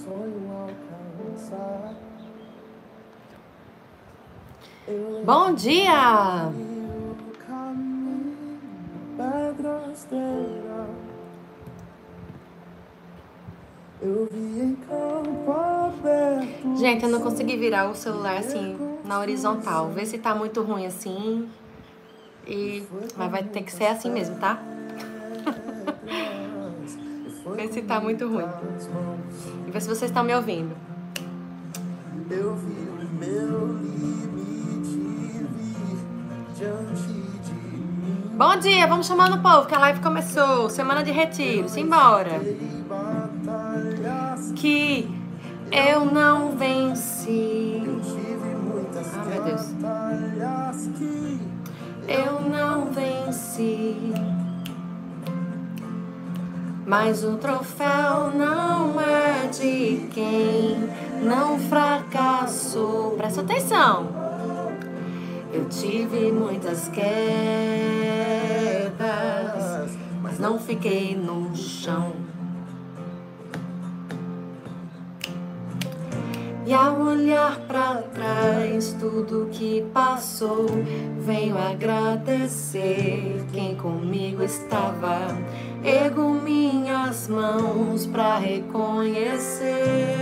Bom dia! Gente, eu não consegui virar o celular assim na horizontal. Vê se tá muito ruim assim. Mas vai ter que ser assim mesmo, tá? Vê se tá muito ruim. E vê se vocês estão me ouvindo. Eu vi o meu limite diante de mim. Bom dia, vamos chamando o povo que a live começou. Semana de retiro, simbora. Que eu não venci. Ah, meu Deus. Eu não venci. Mas o troféu não é de quem não fracassou. Presta atenção. Eu tive muitas quedas, mas não fiquei no chão. E ao olhar pra trás tudo que passou, venho agradecer quem comigo estava. Ergo minhas mãos pra reconhecer.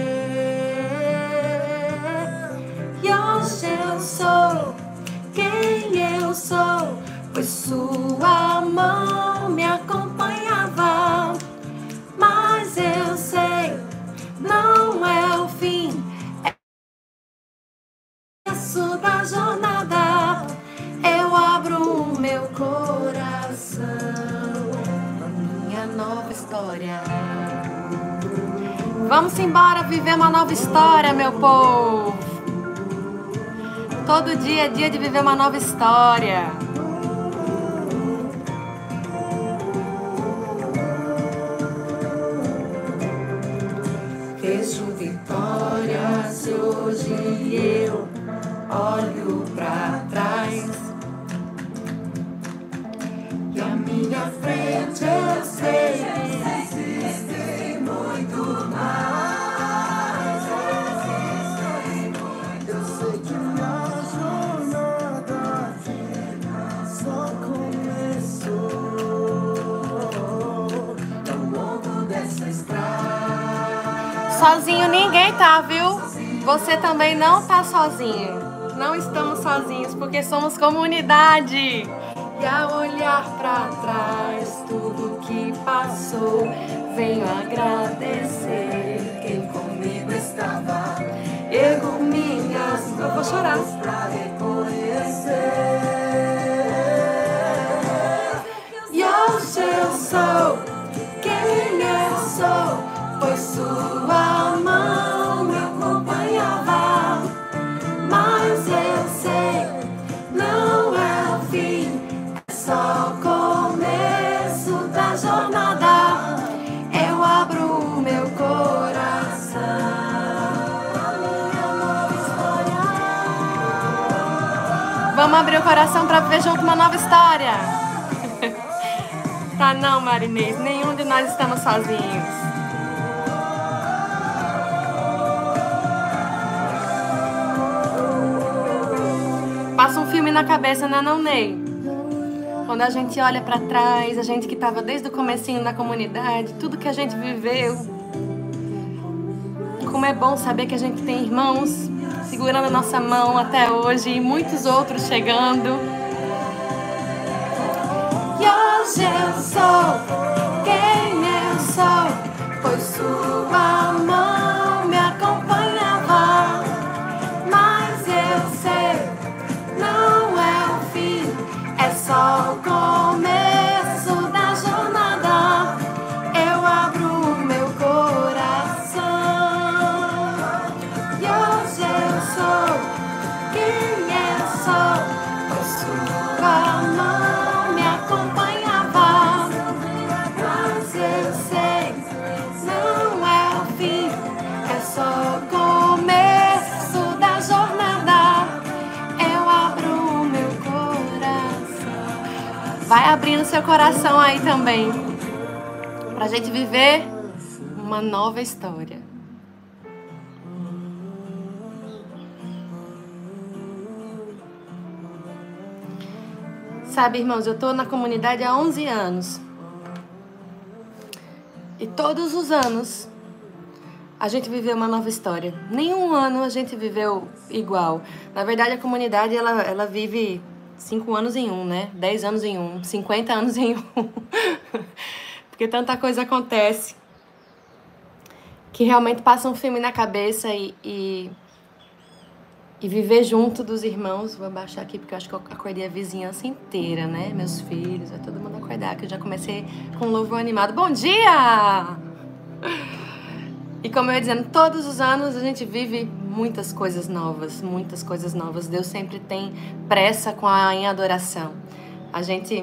E hoje eu sou quem eu sou, pois sua mão me acompanhava. Mas eu sei, não é o fim. Da jornada, eu abro o meu coração na minha nova história. Vamos embora viver uma nova história, meu povo. Todo dia é dia de viver uma nova história. Vejo vitórias hoje eu olho pra trás e à minha frente eu sei que existe muito mais. Eu sei que a jornada só começou. Ao longo dessa estrada. Sozinho ninguém tá, viu? Você também não tá sozinho. Não estamos sozinhos, porque somos comunidade. E ao olhar pra trás tudo que passou, venho agradecer quem comigo estava. Ergo minhas mãos, eu vou chorar, pra reconhecer. E hoje eu sou quem eu sou, pois sua mão me acompanhava. Mas eu sei, não é o fim, é só o começo da jornada. Eu abro o meu coração. Vamos abrir o coração para viver junto uma nova história. Tá não, Marinês, nenhum de nós estamos sozinhos. Passa um filme na cabeça, né, não, Ney? Quando a gente olha pra trás, a gente que tava desde o comecinho da comunidade, tudo que a gente viveu. Como é bom saber que a gente tem irmãos segurando a nossa mão até hoje e muitos outros chegando. E hoje eu sou quem eu sou, pois sua mão me acompanhava. Mas eu sei, não é o fim, é só o começo da jornada. Eu abro o meu coração. E hoje eu sou quem eu sou, pois sua mão me acompanhava. Mas eu sei, não é o fim, é só o começo da jornada. Vai abrindo seu coração aí também, pra gente viver uma nova história. Sabe, irmãos, eu tô na comunidade há 11 anos. E todos os anos a gente viveu uma nova história. Nenhum ano a gente viveu igual. Na verdade, a comunidade, ela vive 5 anos em um, né? 10 anos em um, 50 anos em um. Porque tanta coisa acontece que realmente passa um filme na cabeça e viver junto dos irmãos. Vou abaixar aqui porque eu acho que eu acordei a vizinhança inteira, né? Meus filhos, vai todo mundo acordar, que eu já comecei com um louvor animado. Bom dia! E como eu ia dizendo, todos os anos a gente vive muitas coisas novas, muitas coisas novas. Deus sempre tem pressa em adoração. A gente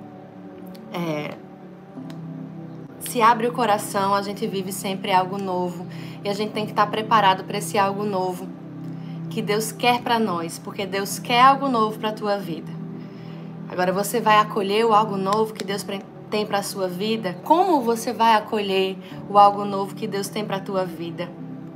se abre o coração, a gente vive sempre algo novo. E a gente tem que estar preparado para esse algo novo que Deus quer para nós, porque Deus quer algo novo para a tua vida. Agora você vai acolher o algo novo que Deus tem para a sua vida? Como você vai acolher o algo novo que Deus tem para a tua vida?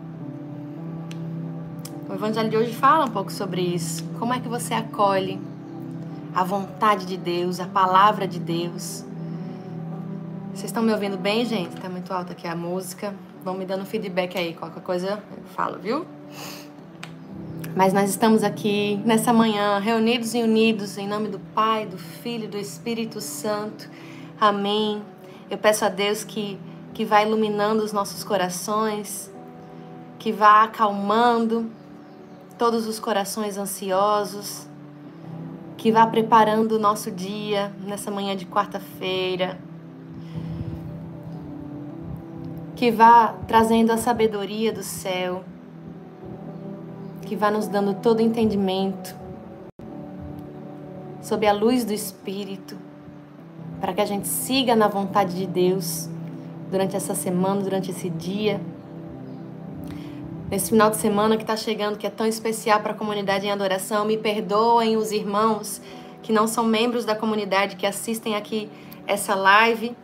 O Evangelho de hoje fala um pouco sobre isso. Como é que você acolhe a vontade de Deus, a palavra de Deus? Vocês estão me ouvindo bem, gente? Tá muito alta aqui a música. Vão me dando feedback aí, qualquer coisa eu falo, viu? Mas nós estamos aqui nessa manhã, reunidos e unidos em nome do Pai, do Filho e do Espírito Santo. Amém. Eu peço a Deus que vá iluminando os nossos corações, que vá acalmando todos os corações ansiosos, que vá preparando o nosso dia nessa manhã de quarta-feira, que vá trazendo a sabedoria do céu, que vá nos dando todo entendimento sob a luz do Espírito, para que a gente siga na vontade de Deus durante essa semana, durante esse dia. Nesse final de semana que está chegando, que é tão especial para a comunidade em adoração, me perdoem os irmãos que não são membros da comunidade, que assistem aqui essa live.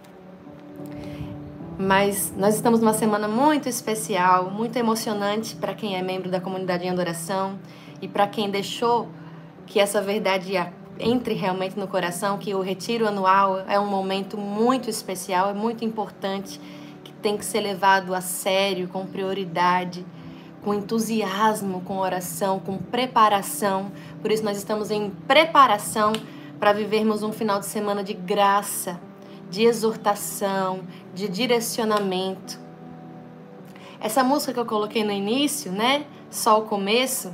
Mas nós estamos numa semana muito especial, muito emocionante para quem é membro da comunidade em adoração e para quem deixou que essa verdade entre realmente no coração, que o retiro anual é um momento muito especial, é muito importante, que tem que ser levado a sério, com prioridade, com entusiasmo, com oração, com preparação. Por isso nós estamos em preparação para vivermos um final de semana de graça, de exortação, de direcionamento. Essa música que eu coloquei no início, né? Só o começo,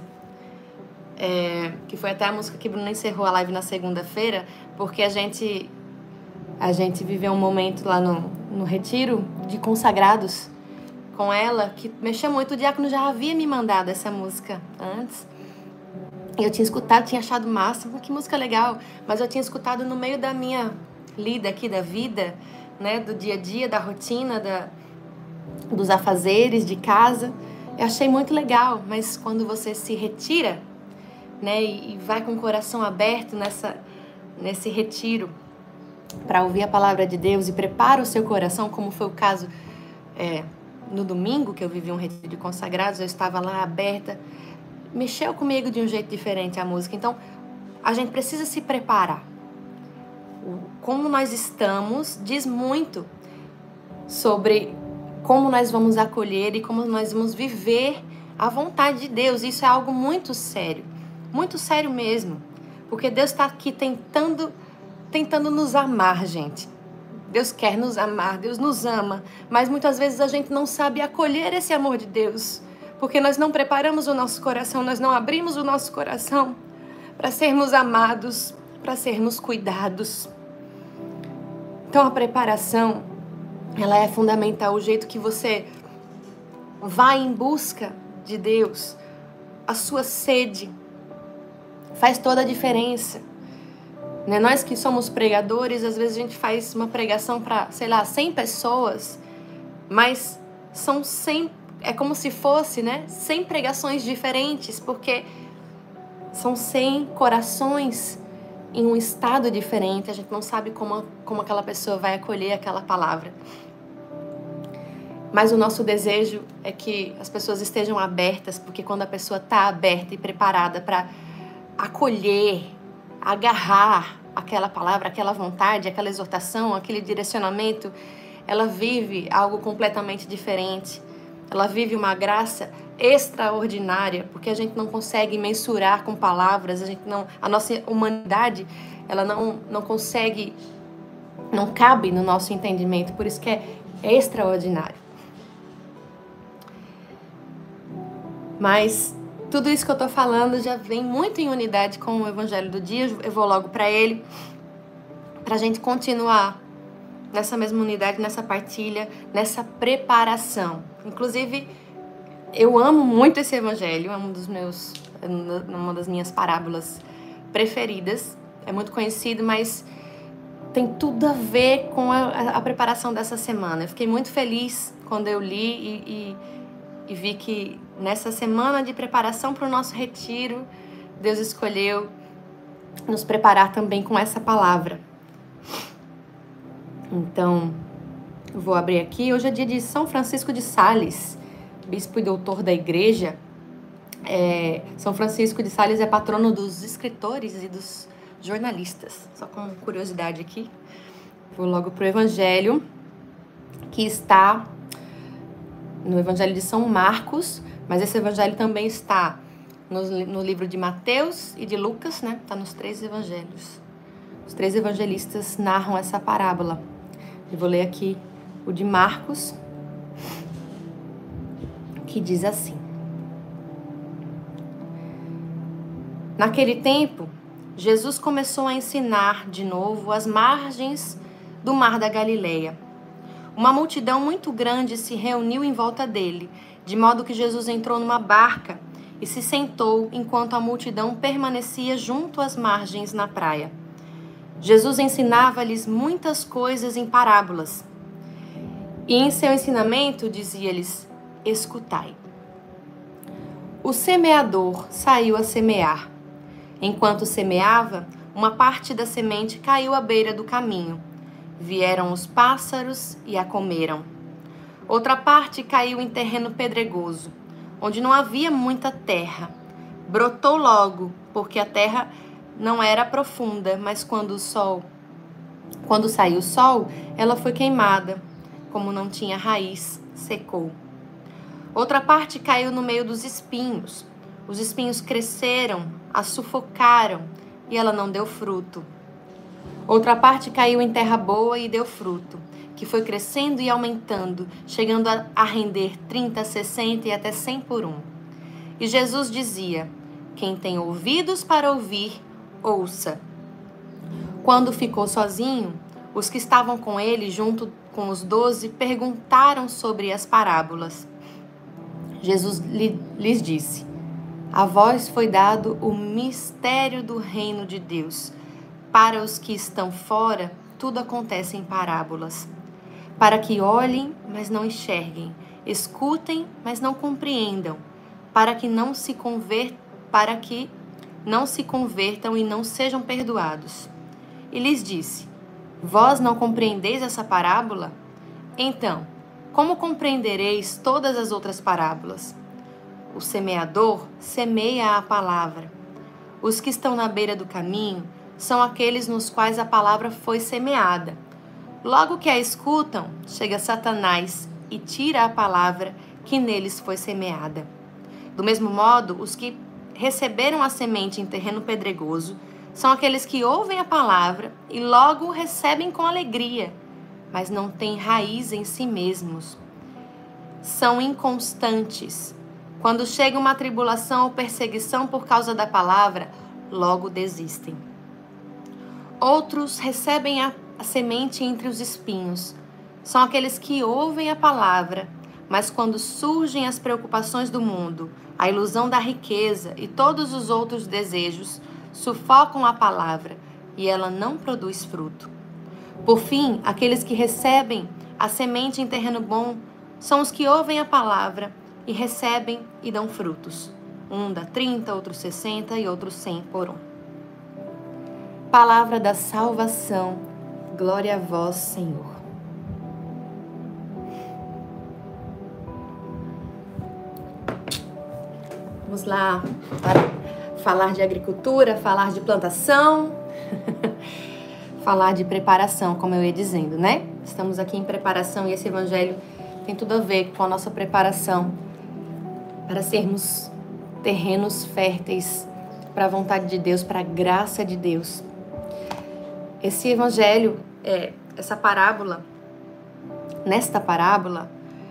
que foi até a música que Bruna encerrou a live na segunda-feira, porque a gente viveu um momento lá no retiro de consagrados com ela, que mexeu muito. O diácono já havia me mandado essa música antes. E eu tinha escutado, tinha achado massa, que música legal, mas eu tinha escutado no meio da minha lida aqui da vida, né, do dia a dia, da rotina, dos afazeres de casa. Eu achei muito legal, mas quando você se retira, né, e vai com o coração aberto nesse retiro para ouvir a palavra de Deus e prepara o seu coração, como foi o caso no domingo que eu vivi um retiro de consagrados, eu estava lá aberta, mexeu comigo de um jeito diferente a música. Então a gente precisa se preparar. Como nós estamos diz muito sobre como nós vamos acolher e como nós vamos viver a vontade de Deus. Isso é algo muito sério mesmo, porque Deus está aqui tentando nos amar, gente. Deus quer nos amar, Deus nos ama, mas muitas vezes a gente não sabe acolher esse amor de Deus, porque nós não preparamos o nosso coração, nós não abrimos o nosso coração para sermos amados, para sermos cuidados. Então a preparação, ela é fundamental. O jeito que você vai em busca de Deus, a sua sede, faz toda a diferença. Né? Nós que somos pregadores, às vezes a gente faz uma pregação para, 100 pessoas, mas são 100, é como se fosse, né, 100 pregações diferentes, porque são 100 corações em um estado diferente. A gente não sabe como aquela pessoa vai acolher aquela palavra. Mas o nosso desejo é que as pessoas estejam abertas, porque quando a pessoa está aberta e preparada para acolher, agarrar aquela palavra, aquela vontade, aquela exortação, aquele direcionamento, ela vive algo completamente diferente. Ela vive uma graça extraordinária, porque a gente não consegue mensurar com palavras, a nossa humanidade, ela não consegue, não cabe no nosso entendimento, por isso que é extraordinário. Mas tudo isso que eu tô falando já vem muito em unidade com o Evangelho do dia. Eu vou logo para ele, pra gente continuar nessa mesma unidade, nessa partilha, nessa preparação. Inclusive, eu amo muito esse Evangelho, é uma das minhas parábolas preferidas. É muito conhecido, mas tem tudo a ver com a preparação dessa semana. Eu fiquei muito feliz quando eu li e vi que nessa semana de preparação para o nosso retiro, Deus escolheu nos preparar também com essa palavra. Então, eu vou abrir aqui. Hoje é dia de São Francisco de Sales, bispo e doutor da igreja. São Francisco de Sales é patrono dos escritores e dos jornalistas. Só com curiosidade aqui. Vou logo para o Evangelho, que está no Evangelho de São Marcos, mas esse Evangelho também está no livro de Mateus e de Lucas, né? Está nos 3 evangelhos. Os 3 evangelistas narram essa parábola. Eu vou ler aqui o de Marcos, que diz assim: Naquele tempo, Jesus começou a ensinar de novo às margens do mar da Galileia. Uma multidão muito grande se reuniu em volta dele, de modo que Jesus entrou numa barca e se sentou enquanto a multidão permanecia junto às margens na praia. Jesus ensinava-lhes muitas coisas em parábolas. E em seu ensinamento dizia-lhes: escutai. O semeador saiu a semear. Enquanto semeava, uma parte da semente caiu à beira do caminho. Vieram os pássaros e a comeram. Outra parte caiu em terreno pedregoso, onde não havia muita terra. Brotou logo, porque a terra não era profunda, mas quando saiu o sol, ela foi queimada. Como não tinha raiz, secou. Outra parte caiu no meio dos espinhos. Os espinhos cresceram, a sufocaram, e ela não deu fruto. Outra parte caiu em terra boa e deu fruto, que foi crescendo e aumentando, chegando a render 30, 60 e até 100 por 1. E Jesus dizia: quem tem ouvidos para ouvir, ouça. Quando ficou sozinho, os que estavam com ele, junto com os 12, perguntaram sobre as parábolas. Jesus lhes disse: a vós foi dado o mistério do reino de Deus. Para os que estão fora, tudo acontece em parábolas. Para que olhem, mas não enxerguem, escutem, mas não compreendam, para que não se convertam e não sejam perdoados. E lhes disse: vós não compreendeis essa parábola? Então, como compreendereis todas as outras parábolas? O semeador semeia a palavra. Os que estão na beira do caminho são aqueles nos quais a palavra foi semeada. Logo que a escutam, chega Satanás e tira a palavra que neles foi semeada. Do mesmo modo, os que receberam a semente em terreno pedregoso são aqueles que ouvem a palavra e logo recebem com alegria, mas não têm raiz em si mesmos. São inconstantes. Quando chega uma tribulação ou perseguição por causa da palavra, logo desistem. Outros recebem a semente entre os espinhos. São aqueles que ouvem a palavra, mas quando surgem as preocupações do mundo, a ilusão da riqueza e todos os outros desejos, sufocam a palavra e ela não produz fruto. Por fim, aqueles que recebem a semente em terreno bom são os que ouvem a palavra e recebem e dão frutos. Um dá 30, outro 60 e outro 100 por 1. Palavra da salvação. Glória a vós, Senhor. Vamos lá para falar de agricultura, falar de plantação. falar de preparação, como eu ia dizendo, né? Estamos aqui em preparação e esse evangelho tem tudo a ver com a nossa preparação para sermos terrenos férteis para a vontade de Deus, para a graça de Deus. Esse evangelho, essa parábola, nesta parábola,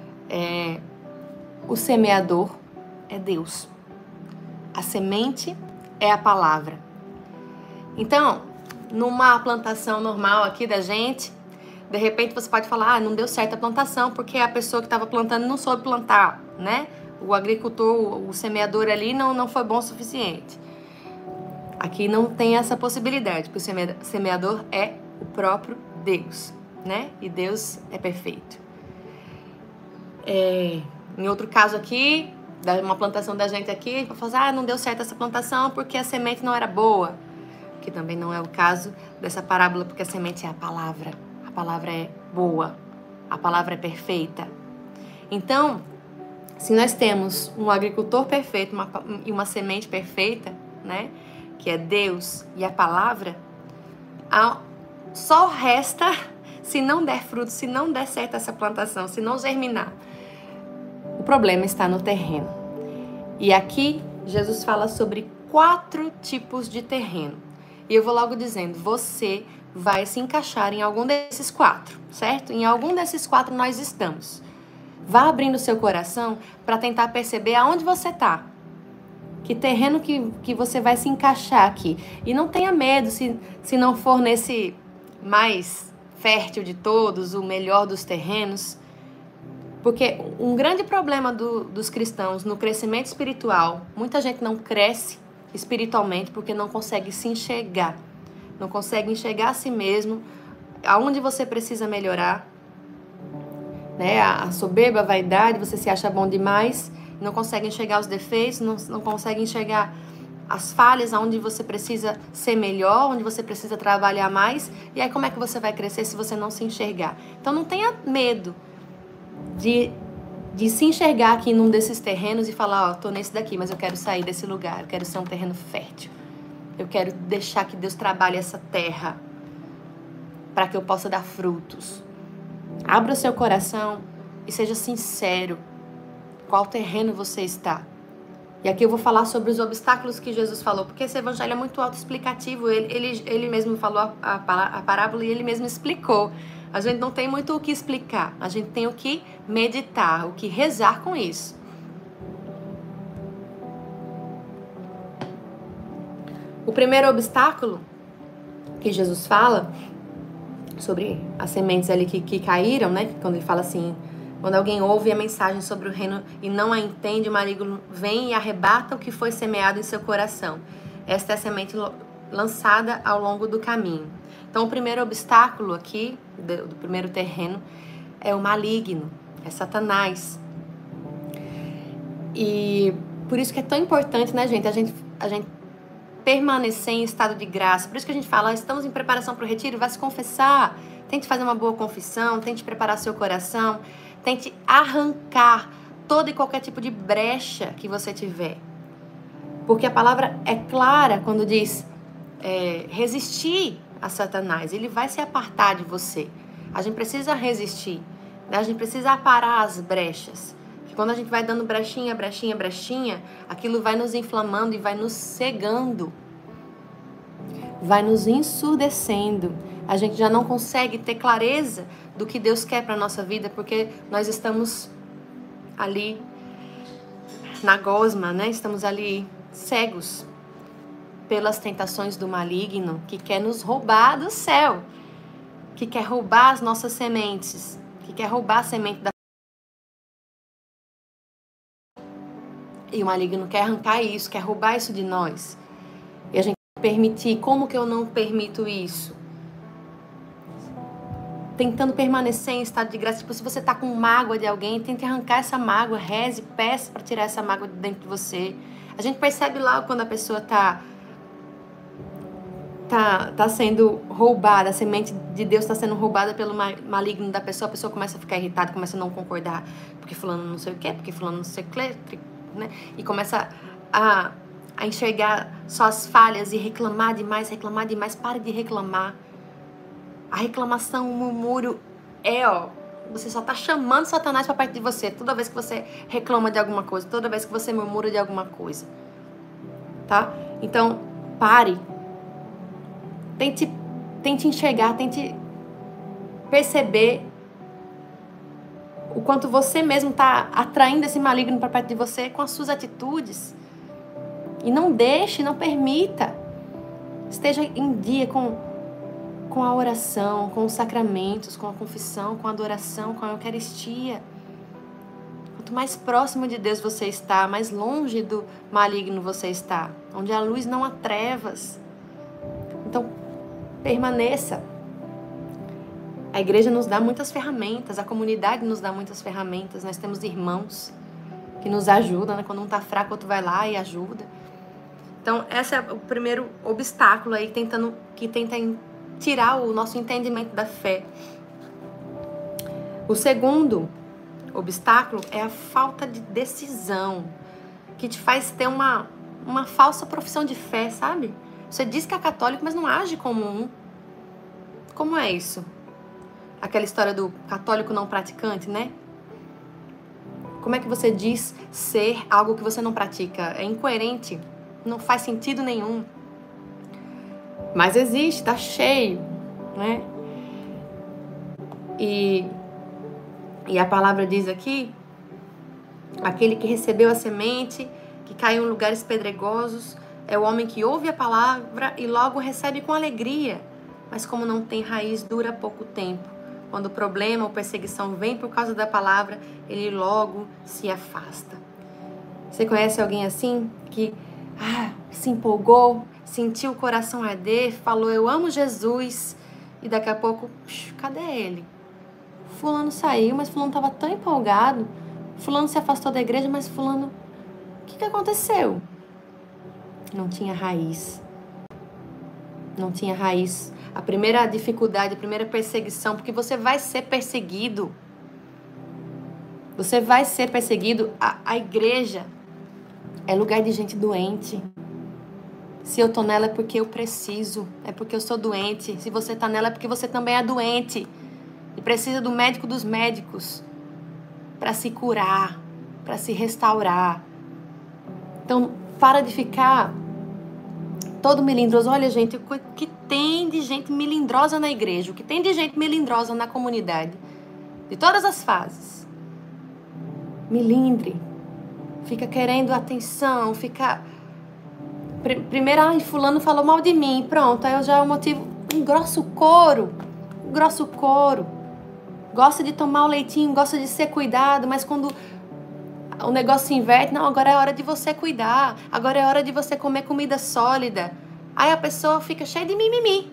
o semeador é Deus. A semente é a palavra. Então, numa plantação normal aqui da gente, de repente você pode falar, não deu certo a plantação porque a pessoa que estava plantando não soube plantar, né? O agricultor, o semeador ali não foi bom o suficiente. Aqui não tem essa possibilidade, porque o semeador é o próprio Deus, né? E Deus é perfeito. Em outro caso aqui, uma plantação da gente aqui, para falar, não deu certo essa plantação porque a semente não era boa. Que também não é o caso dessa parábola, porque a semente é a palavra. A palavra é boa, a palavra é perfeita. Então, se nós temos um agricultor perfeito e uma semente perfeita, né, que é Deus e a palavra, só resta, se não der fruto, se não der certo essa plantação, se não germinar, o problema está no terreno. E aqui, Jesus fala sobre 4 tipos de terreno. E eu vou logo dizendo, você vai se encaixar em algum desses 4, certo? Em algum desses 4 nós estamos. Vá abrindo o seu coração para tentar perceber aonde você está. Que terreno que você vai se encaixar aqui. E não tenha medo se não for nesse mais fértil de todos, o melhor dos terrenos. Porque um grande problema dos cristãos no crescimento espiritual, muita gente não cresce espiritualmente porque não consegue se enxergar. Não consegue enxergar a si mesmo, aonde você precisa melhorar. Né? A soberba, a vaidade, você se acha bom demais, não consegue enxergar os defeitos, não consegue enxergar as falhas, onde você precisa ser melhor, onde você precisa trabalhar mais. E aí como é que você vai crescer se você não se enxergar? Então não tenha medo de se enxergar aqui num desses terrenos e falar, tô nesse daqui, mas eu quero sair desse lugar, eu quero ser um terreno fértil. Eu quero deixar que Deus trabalhe essa terra para que eu possa dar frutos. Abra o seu coração e seja sincero. Qual terreno você está? E aqui eu vou falar sobre os obstáculos que Jesus falou, porque esse evangelho é muito autoexplicativo. Ele mesmo falou a parábola e ele mesmo explicou. A gente não tem muito o que explicar. A gente tem o que meditar, o que rezar com isso. O primeiro obstáculo que Jesus fala sobre as sementes ali que caíram, né? Quando ele fala assim, quando alguém ouve a mensagem sobre o reino e não a entende, o maligno vem e arrebata o que foi semeado em seu coração. Esta é a semente lançada ao longo do caminho. Então, o primeiro obstáculo aqui, do primeiro terreno, é o maligno, é Satanás. E por isso que é tão importante, né, gente? A gente permanecer em estado de graça. Por isso que a gente fala, estamos em preparação para o retiro, vai se confessar, tente fazer uma boa confissão, tente preparar seu coração, tente arrancar todo e qualquer tipo de brecha que você tiver. Porque a palavra é clara quando diz resistir a Satanás, ele vai se apartar de você. A gente precisa resistir, né? A gente precisa aparar as brechas. Que quando a gente vai dando brechinha, brechinha, brechinha, aquilo vai nos inflamando e vai nos cegando, vai nos ensurdecendo. A gente já não consegue ter clareza do que Deus quer para a nossa vida, porque nós estamos ali na gosma, né? Estamos ali cegos pelas tentações do maligno, que quer nos roubar do céu, que quer roubar as nossas sementes, que quer roubar a semente da... E o maligno quer arrancar isso, quer roubar isso de nós. E a gente permitir, como que eu não permito isso? Tentando permanecer em estado de graça. Tipo, se você tá com mágoa de alguém, tente arrancar essa mágoa, reze, peça para tirar essa mágoa de dentro de você. A gente percebe lá quando a pessoa tá sendo roubada, a semente de Deus está sendo roubada pelo maligno da pessoa, a pessoa começa a ficar irritada, começa a não concordar, porque fulano não sei o quê, porque fulano não sei o quê, né? E começa a a enxergar suas falhas e reclamar demais. Pare de reclamar. A reclamação, o murmúrio você só tá chamando Satanás para perto de você toda vez que você reclama de alguma coisa, toda vez que você murmura de alguma coisa, tá? Então, pare. Tente enxergar, tente perceber o quanto você mesmo tá atraindo esse maligno para perto de você com as suas atitudes. E não permita. Esteja em dia com a oração, com os sacramentos, com a confissão, com a adoração, com a Eucaristia. Quanto mais próximo de Deus você está, mais longe do maligno você está. Onde a luz não há trevas. Então, permaneça. A igreja nos dá muitas ferramentas, a comunidade nos dá muitas ferramentas. Nós temos irmãos que nos ajudam, né? Quando um está fraco, outro vai lá e ajuda. Então, esse é o primeiro obstáculo aí que tenta tirar o nosso entendimento da fé. O segundo obstáculo é a falta de decisão, que te faz ter uma falsa profissão de fé, sabe? Você diz que é católico, mas não age como um. Como é isso? Aquela história do católico não praticante, né? Como é que você diz ser algo que você não pratica? É incoerente, não faz sentido nenhum. Mas existe, tá cheio, né? E a palavra diz aqui, aquele que recebeu a semente, que caiu em lugares pedregosos, é o homem que ouve a palavra e logo recebe com alegria, mas como não tem raiz, dura pouco tempo. Quando o problema ou perseguição vem por causa da palavra, ele logo se afasta. Você conhece alguém assim? Que se empolgou, sentiu o coração arder, falou, eu amo Jesus, e daqui a pouco, cadê ele? Fulano saiu, mas fulano estava tão empolgado. Fulano se afastou da igreja, mas fulano... O que aconteceu? Não tinha raiz. Não tinha raiz. A primeira dificuldade, a primeira perseguição, porque você vai ser perseguido. Você vai ser perseguido. A igreja é lugar de gente doente. Se eu tô nela é porque eu preciso, é porque eu sou doente. Se você tá nela é porque você também é doente. E precisa do médico dos médicos para se curar, para se restaurar. Então, para de ficar todo melindroso. Olha, gente, o que tem de gente melindrosa na igreja, o que tem de gente melindrosa na comunidade, de todas as fases. Melindre. Fica querendo atenção, fica... Primeiro, fulano falou mal de mim, pronto, aí eu já é o motivo, engrossa o couro, gosta de tomar o leitinho, gosta de ser cuidado, mas quando o negócio se inverte, não, agora é hora de você cuidar, agora é hora de você comer comida sólida, aí a pessoa fica cheia de mimimi,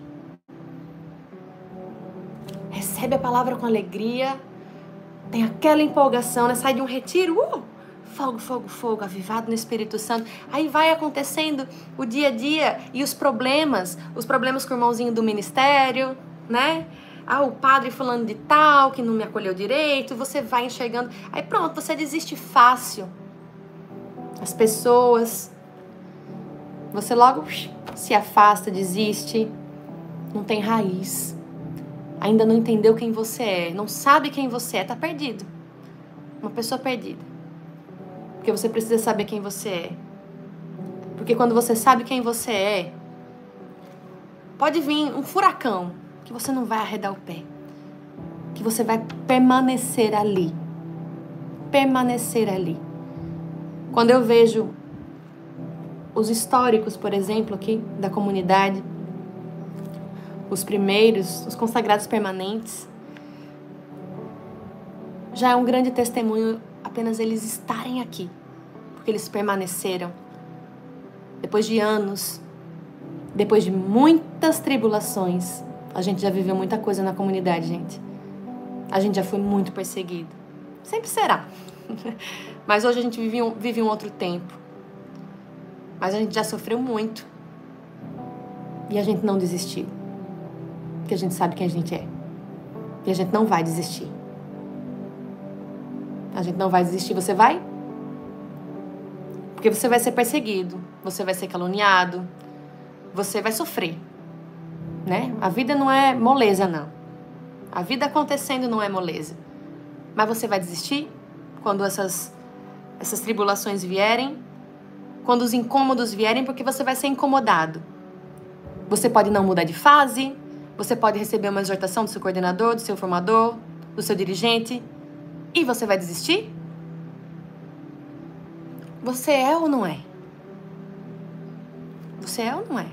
recebe a palavra com alegria, tem aquela empolgação, né? Sai de um retiro, fogo, avivado no Espírito Santo. Aí vai acontecendo o dia a dia e os problemas com o irmãozinho do ministério, né? O padre fulano de tal, que não me acolheu direito, você vai enxergando. Aí pronto, você desiste fácil. As pessoas, você logo se afasta, desiste, não tem raiz. Ainda não entendeu quem você é, não sabe quem você é, tá perdido. Uma pessoa perdida. Porque você precisa saber quem você é. Porque quando você sabe quem você é, pode vir um furacão, que você não vai arredar o pé. Que você vai permanecer ali. Permanecer ali. Quando eu vejo os históricos, por exemplo, aqui da comunidade, os primeiros, os consagrados permanentes, já é um grande testemunho apenas eles estarem aqui, porque eles permaneceram. Depois de anos, depois de muitas tribulações, a gente já viveu muita coisa na comunidade, gente. A gente já foi muito perseguido. Sempre será. Mas hoje a gente vive um outro tempo. Mas a gente já sofreu muito. E a gente não desistiu. Porque a gente sabe quem a gente é. E a gente não vai desistir. A gente não vai desistir. Você vai? Porque você vai ser perseguido, você vai ser caluniado, você vai sofrer, né? A vida não é moleza, não. A vida acontecendo não é moleza. Mas você vai desistir quando essas tribulações vierem, quando os incômodos vierem, porque você vai ser incomodado. Você pode não mudar de fase, você pode receber uma exortação do seu coordenador, do seu formador, do seu dirigente, e você vai desistir? Você é ou não é? Você é ou não é?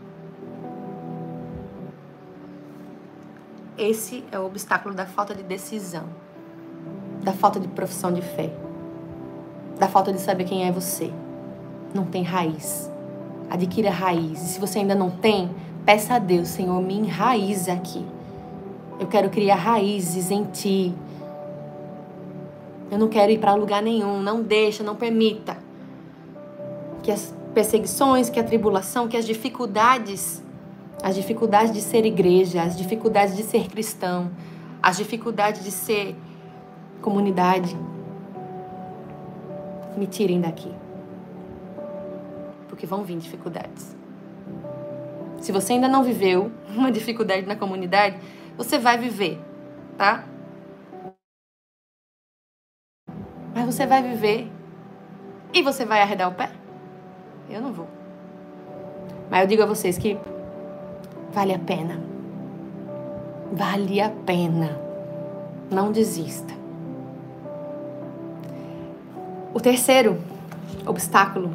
Esse é o obstáculo da falta de decisão, da falta de profissão de fé, da falta de saber quem é você. Não tem raiz. Adquira raiz. E se você ainda não tem, peça a Deus, Senhor, me enraize aqui. Eu quero criar raízes em Ti. Eu não quero ir para lugar nenhum. Não deixa, não permita que as perseguições, que a tribulação, que as dificuldades de ser igreja, as dificuldades de ser cristão, as dificuldades de ser comunidade, me tirem daqui. Porque vão vir dificuldades. Se você ainda não viveu uma dificuldade na comunidade, você vai viver, tá? Mas você vai viver e você vai arredar o pé? Eu não vou. Mas eu digo a vocês que vale a pena. Vale a pena. Não desista. O terceiro obstáculo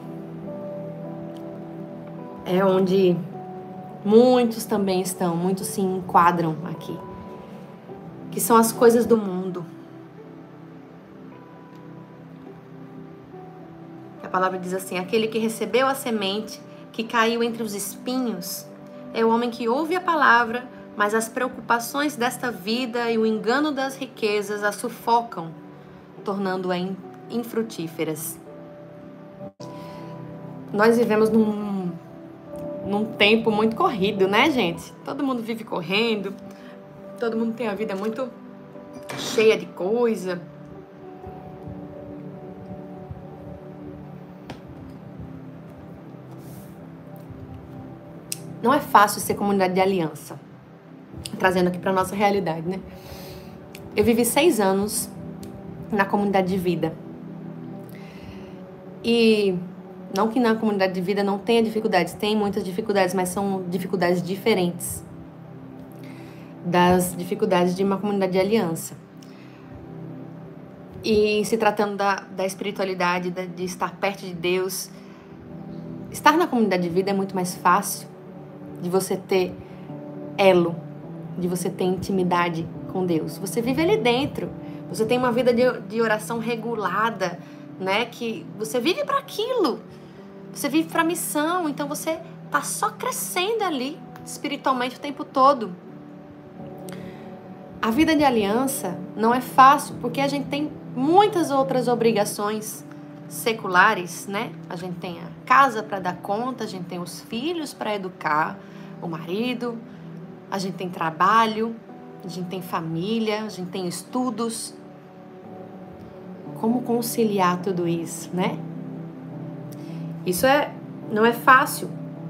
é onde muitos também estão, muitos se enquadram aqui, que são as coisas do mundo. A palavra diz assim: aquele que recebeu a semente que caiu entre os espinhos é o homem que ouve a palavra, mas as preocupações desta vida e o engano das riquezas a sufocam, tornando-a infrutíferas. Nós vivemos num tempo muito corrido, né, gente? Todo mundo vive correndo, todo mundo tem a vida muito cheia de coisa. Não é fácil ser comunidade de aliança, trazendo aqui para nossa realidade, né? Eu vivi 6 anos na comunidade de vida. E não que na comunidade de vida não tenha dificuldades, tem muitas dificuldades, mas são dificuldades diferentes das dificuldades de uma comunidade de aliança. E se tratando da espiritualidade, de estar perto de Deus, estar na comunidade de vida é muito mais fácil, de você ter elo, de você ter intimidade com Deus. Você vive ali dentro, você tem uma vida de oração regulada, né? Que você vive para aquilo, você vive para a missão, então você tá só crescendo ali espiritualmente o tempo todo. A vida de aliança não é fácil, porque a gente tem muitas outras obrigações seculares, né? A gente tem a casa para dar conta, a gente tem os filhos para educar, o marido, a gente tem trabalho, a gente tem família, a gente tem estudos. Como conciliar tudo isso, né? Isso não é fácil.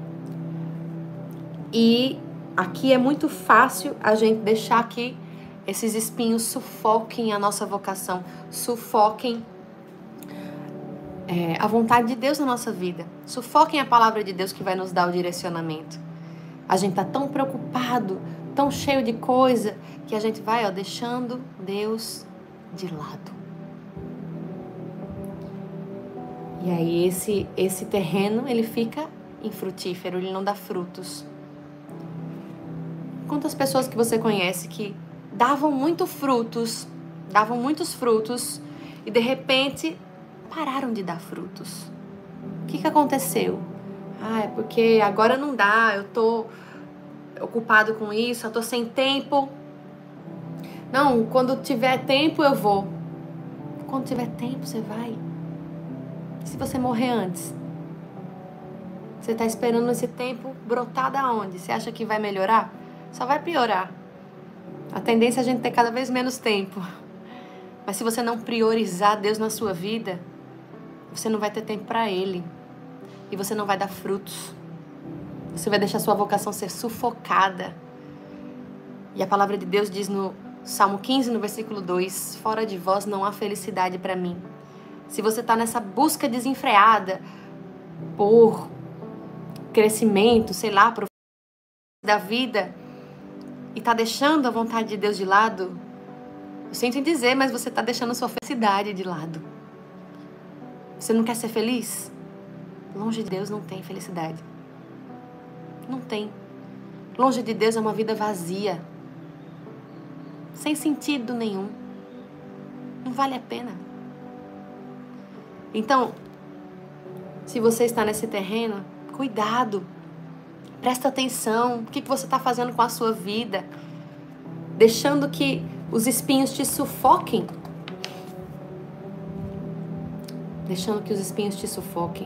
E aqui é muito fácil a gente deixar que esses espinhos sufoquem a nossa vocação, sufoquem a vontade de Deus na nossa vida, sufoquem a palavra de Deus que vai nos dar o direcionamento. A gente tá tão preocupado, tão cheio de coisa, que a gente vai deixando Deus de lado. E aí esse terreno, ele fica infrutífero, ele não dá frutos. Quantas pessoas que você conhece que davam muitos frutos, e de repente pararam de dar frutos? O que aconteceu? É porque agora não dá, eu tô ocupado com isso, eu tô sem tempo. Não, quando tiver tempo eu vou. Quando tiver tempo você vai. Se você morrer antes, você tá esperando esse tempo brotar da onde? Você acha que vai melhorar? Só vai piorar. A tendência é a gente ter cada vez menos tempo. Mas se você não priorizar Deus na sua vida, você não vai ter tempo para Ele. E você não vai dar frutos. Você vai deixar sua vocação ser sufocada. E a palavra de Deus diz no Salmo 15, no versículo 2, fora de vós não há felicidade para mim. Se você está nessa busca desenfreada por crescimento, sei lá, por da vida, e está deixando a vontade de Deus de lado, eu sinto em dizer, mas você está deixando a sua felicidade de lado. Você não quer ser feliz? Longe de Deus não tem felicidade. Não tem. Longe de Deus é uma vida vazia. Sem sentido nenhum. Não vale a pena. Então, se você está nesse terreno, cuidado. Presta atenção. O que você está fazendo com a sua vida? Deixando que os espinhos te sufoquem. Deixando que os espinhos te sufoquem.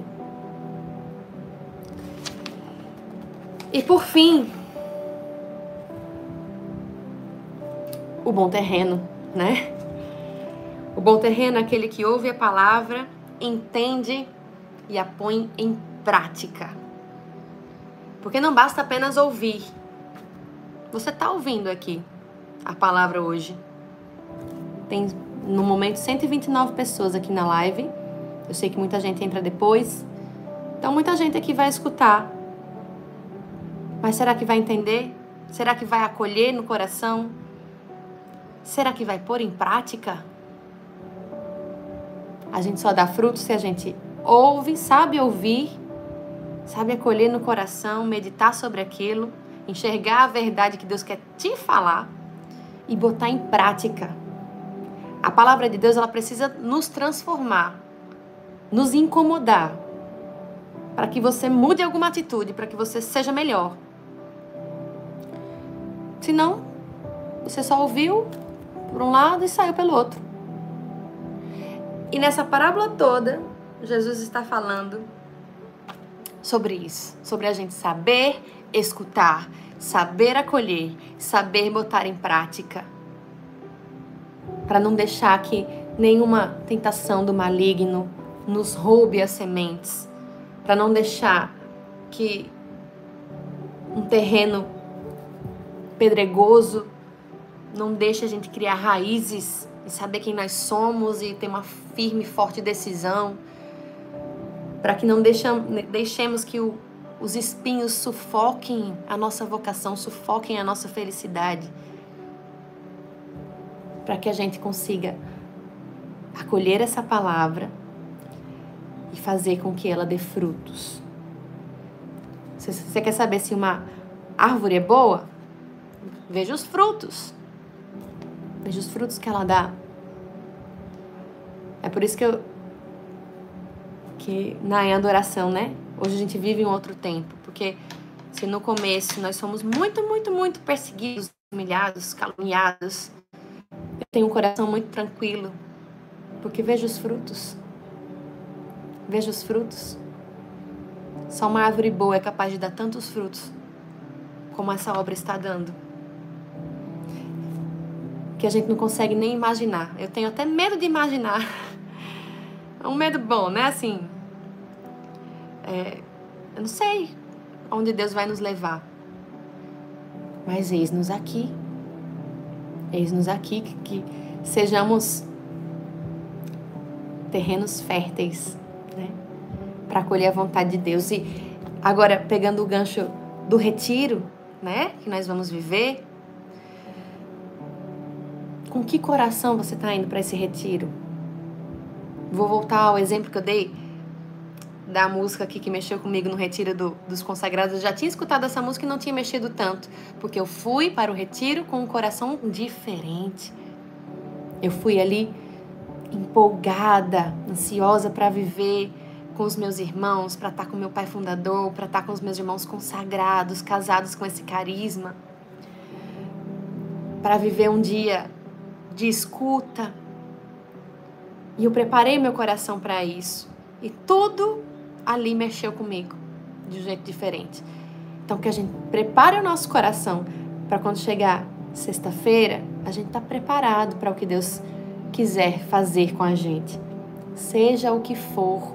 E por fim, o bom terreno, né? O bom terreno é aquele que ouve a palavra, entende e a põe em prática. Porque não basta apenas ouvir. Você está ouvindo aqui a palavra hoje. Tem, no momento, 129 pessoas aqui na live. Eu sei que muita gente entra depois. Então, muita gente aqui vai escutar. Mas será que vai entender? Será que vai acolher no coração? Será que vai pôr em prática? A gente só dá fruto se a gente ouve, sabe ouvir, sabe acolher no coração, meditar sobre aquilo, enxergar a verdade que Deus quer te falar e botar em prática. A palavra de Deus, ela precisa nos transformar, nos incomodar, para que você mude alguma atitude, para que você seja melhor. Senão, você só ouviu por um lado e saiu pelo outro. E nessa parábola toda, Jesus está falando sobre isso. Sobre a gente saber escutar, saber acolher, saber botar em prática. Para não deixar que nenhuma tentação do maligno nos roube as sementes. Para não deixar que um terreno pedregoso não deixe a gente criar raízes e saber quem nós somos e ter uma firme e forte decisão, para que não deixemos que os espinhos sufoquem a nossa vocação, sufoquem a nossa felicidade, para que a gente consiga acolher essa palavra e fazer com que ela dê frutos. Você quer saber se uma árvore é boa? Veja os frutos. Veja os frutos que ela dá. É por isso que na adoração, né? Hoje a gente vive em outro tempo. Porque se no começo nós somos muito, muito, muito perseguidos, humilhados, caluniados, eu tenho um coração muito tranquilo. Porque vejo os frutos. Vejo os frutos. Só uma árvore boa é capaz de dar tantos frutos como essa obra está dando. Que a gente não consegue nem imaginar. Eu tenho até medo de imaginar. É um medo bom, né? Assim, eu não sei onde Deus vai nos levar. Mas eis-nos aqui. Eis-nos aqui que sejamos terrenos férteis, né? Para acolher a vontade de Deus. E agora, pegando o gancho do retiro, né? Que nós vamos viver. Com que coração você está indo para esse retiro? Vou voltar ao exemplo que eu dei da música aqui que mexeu comigo no retiro dos consagrados. Eu já tinha escutado essa música e não tinha mexido tanto, porque eu fui para o retiro com um coração diferente. Eu fui ali empolgada, ansiosa para viver com os meus irmãos, para estar com meu pai fundador, para estar com os meus irmãos consagrados, casados com esse carisma, para viver um dia de escuta. E eu preparei meu coração para isso. E tudo ali mexeu comigo de um jeito diferente. Então, que a gente prepare o nosso coração para quando chegar sexta-feira, a gente tá preparado para o que Deus quiser fazer com a gente. Seja o que for.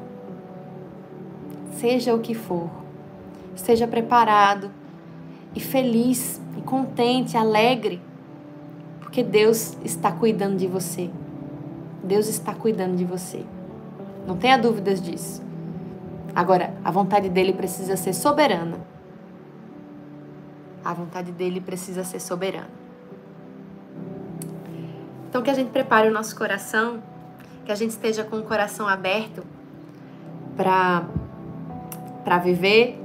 Seja o que for. Esteja preparado e feliz e contente, alegre, porque Deus está cuidando de você. Deus está cuidando de você. Não tenha dúvidas disso. Agora, a vontade dele precisa ser soberana. A vontade dele precisa ser soberana. Então, que a gente prepare o nosso coração, que a gente esteja com o coração aberto para viver,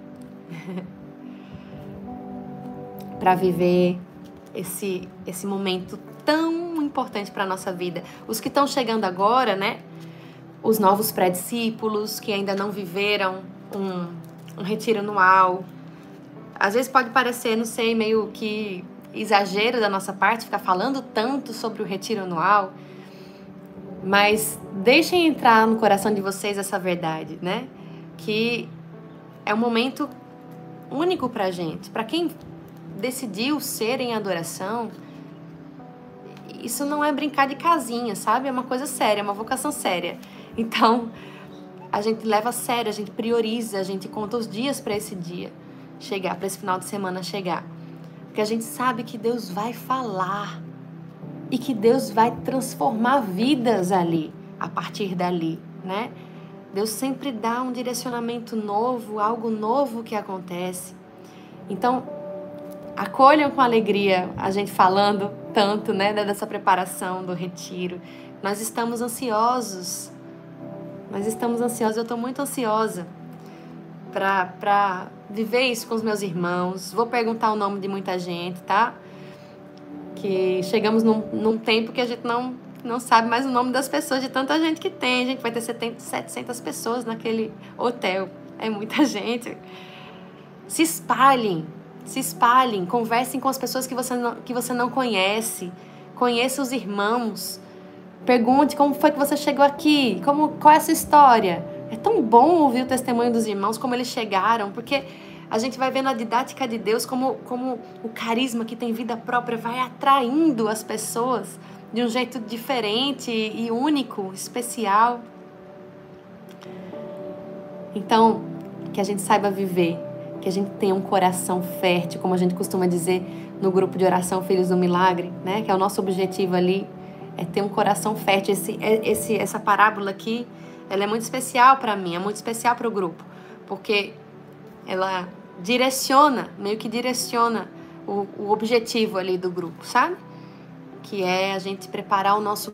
esse momento tão importante para a nossa vida. Os que estão chegando agora, né? Os novos pré-discípulos que ainda não viveram um retiro anual. Às vezes pode parecer, não sei, meio que exagero da nossa parte ficar falando tanto sobre o retiro anual, mas deixem entrar no coração de vocês essa verdade, né? Que é um momento único pra gente. Pra quem decidiu ser em adoração, isso não é brincar de casinha, sabe? É uma coisa séria, é uma vocação séria. Então, a gente leva a sério, a gente prioriza, a gente conta os dias para esse dia chegar, para esse final de semana chegar. Porque a gente sabe que Deus vai falar e que Deus vai transformar vidas ali, a partir dali, né? Deus sempre dá um direcionamento novo, algo novo que acontece. Então, acolham com alegria a gente falando tanto, né, dessa preparação do retiro. Nós estamos ansiosos. Eu estou muito ansiosa para viver isso com os meus irmãos. Vou perguntar o nome de muita gente, tá? Que chegamos num tempo que a gente não sabe mais o nome das pessoas, de tanta gente que tem. A gente vai ter 700 pessoas naquele hotel. É muita gente. Se espalhem, conversem com as pessoas que você não conhece. Conheça os irmãos. Pergunte como foi que você chegou aqui, qual é essa história. É tão bom ouvir o testemunho dos irmãos, como eles chegaram, porque a gente vai vendo a didática de Deus, como o carisma que tem vida própria vai atraindo as pessoas de um jeito diferente e único, especial. Então, que a gente saiba viver, que a gente tenha um coração fértil, como a gente costuma dizer no grupo de oração Filhos do Milagre, né? Que é o nosso objetivo ali, é ter um coração fértil. Essa parábola aqui, ela é muito especial para mim, é muito especial para o grupo, porque ela meio que direciona o objetivo ali do grupo, sabe? Que é a gente preparar o nosso...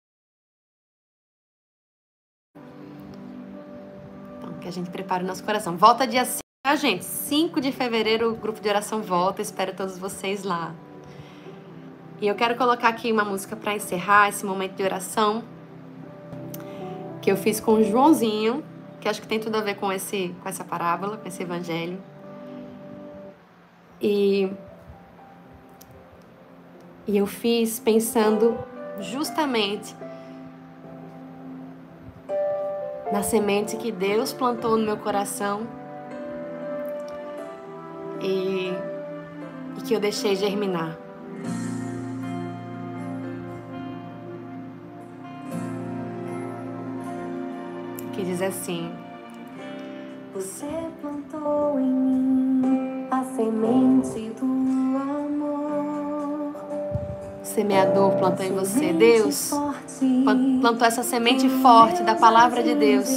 Então, que a gente prepare o nosso coração. Volta dia 5, tá, gente? 5 de fevereiro o grupo de oração volta, espero todos vocês lá. E eu quero colocar aqui uma música para encerrar esse momento de oração, que eu fiz com o Joãozinho, que acho que tem tudo a ver com essa parábola, com esse evangelho. E eu fiz pensando justamente na semente que Deus plantou no meu coração e que eu deixei germinar. Que diz assim: você plantou em mim a semente do amor. O semeador plantou em você. Deus plantou essa semente forte da palavra de Deus.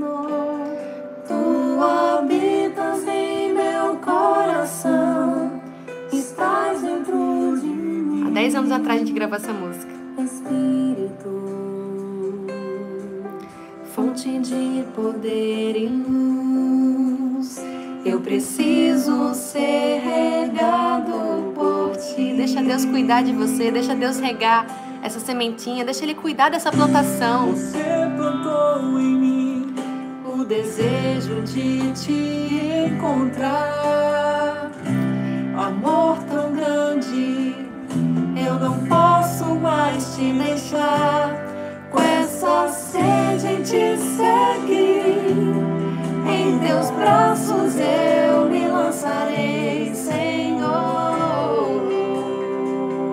Tu habitas em meu coração, estás dentro de mim. Há 10 anos atrás a gente gravou essa música. Espírito, fonte de poder e luz, eu preciso ser regado por ti. Deixa Deus cuidar de você, deixa Deus regar essa sementinha, deixa Ele cuidar dessa plantação. Você plantou em mim o desejo de te encontrar, amor tão grande, eu não posso mais te deixar. Com essa sede em te seguir, em teus braços eu me lançarei, Senhor.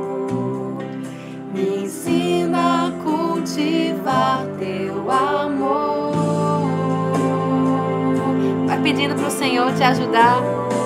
Me ensina a cultivar teu amor. pedindo para o Senhor te ajudar.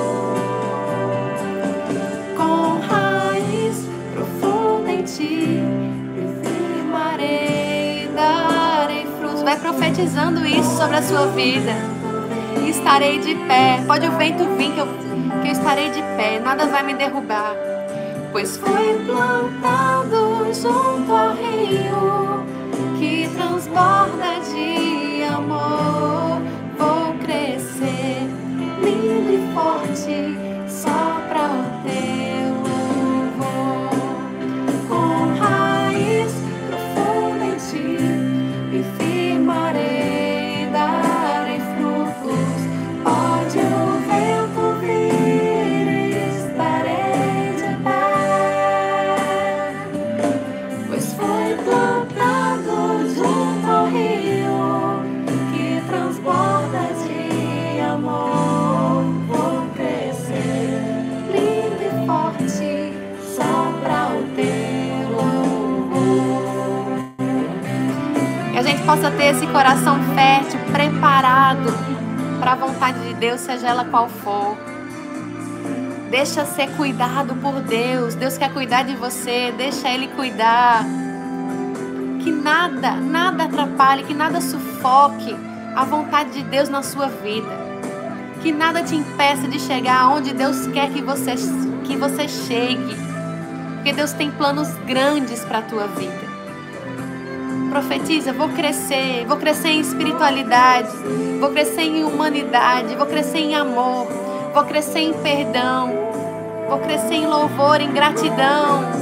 Com raiz profunda em ti, me firmarei, darei frutos. Vai profetizando isso sobre a sua vida. Estarei de pé. Pode o vento vir que eu estarei de pé. Nada vai me derrubar. Pois foi plantado junto ao rio que transborda de amor. Vou crescer lindo e forte só pra o teu louvor. Com raiz profunda em ti, me firmarei, darei frutos. Pode o vento vir, estarei de pé. Pois foi plantado junto ao rio que transborda de amor. Vou crescer lindo e forte só pra o teu louvor. Que a gente possa ter esse coração fértil, preparado para a vontade de Deus, seja ela qual for. Deixa ser cuidado por Deus. Deus quer cuidar de você. Deixa Ele cuidar. Que nada atrapalhe, que nada sufoque a vontade de Deus na sua vida. Que nada te impeça de chegar aonde Deus quer que você chegue. Porque Deus tem planos grandes para a tua vida. Profetiza, vou crescer em espiritualidade, vou crescer em humanidade, vou crescer em amor, vou crescer em perdão, vou crescer em louvor, em gratidão.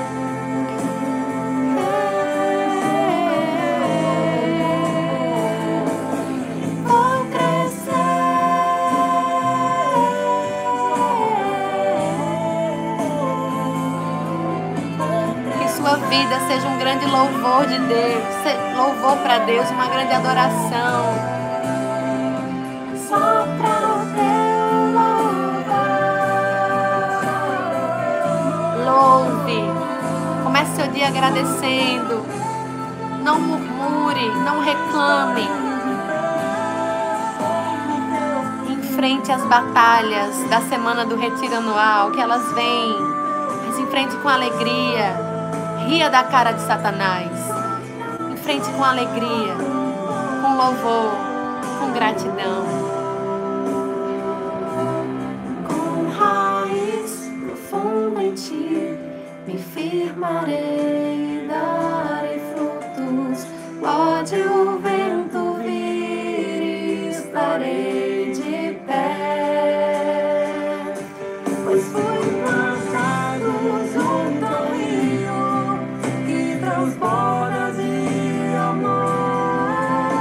Sua vida seja um grande louvor de Deus, louvor para Deus, uma grande adoração. Só para o teu louvor. Louve. Comece seu dia agradecendo. Não murmure, não reclame. Enfrente as batalhas da semana do retiro anual, que elas vêm. Mas enfrente com alegria. Ria da cara de Satanás. Enfrente com alegria, com louvor, com gratidão. Com raiz profunda em ti, me firmarei, darei frutos. Pode o vento vir, estarei de pé. Pois foi plantado junto ao rio que transborda de amor.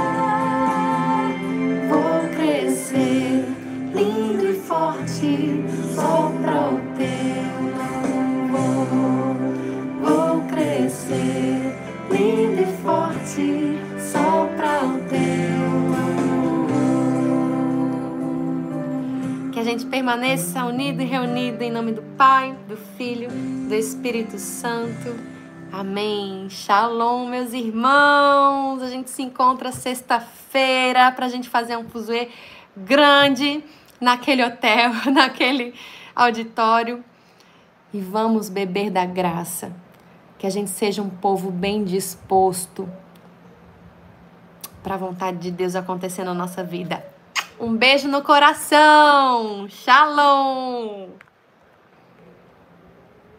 Vou crescer lindo e forte só pra o teu louvor. Vou crescer lindo e forte só pra o teu louvor. Que a gente permaneça unido e reunido em nome do Pai, do Filho, do Espírito Santo. Amém. Shalom, meus irmãos. A gente se encontra sexta-feira para a gente fazer um fuzuê grande naquele hotel, naquele auditório. E vamos beber da graça. Que a gente seja um povo bem disposto para a vontade de Deus acontecer na nossa vida. Um beijo no coração. Shalom.